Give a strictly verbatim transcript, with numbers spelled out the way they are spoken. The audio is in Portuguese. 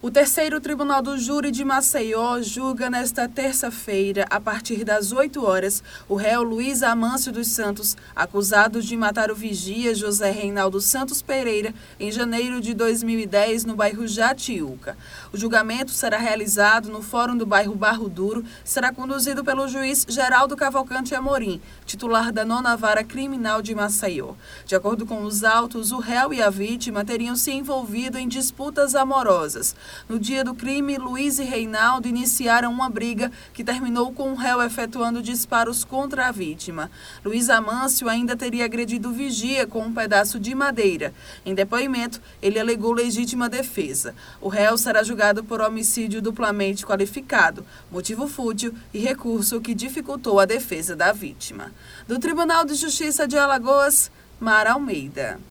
O terceiro Tribunal do Júri de Maceió julga nesta terça-feira, a partir das oito horas, o réu Luiz Amâncio dos Santos, acusado de matar o vigia José Reinaldo Santos Pereira em janeiro de dois mil e dez, no bairro Jatiuca. O julgamento será realizado no Fórum do bairro Barro Duro, será conduzido pelo juiz Geraldo Cavalcante Amorim, titular da nona Vara Criminal de Maceió. De acordo com os autos, o réu e a vítima teriam se envolvido em disputas amorosas. No dia do crime, Luiz e Reinaldo iniciaram uma briga que terminou com o réu efetuando disparos contra a vítima. Luiz Amâncio ainda teria agredido o vigia com um pedaço de madeira. Em depoimento, ele alegou legítima defesa. O réu será julgado por homicídio duplamente qualificado, motivo fútil e recurso que dificultou a defesa da vítima. Do Tribunal de Justiça de Alagoas, Mara Almeida.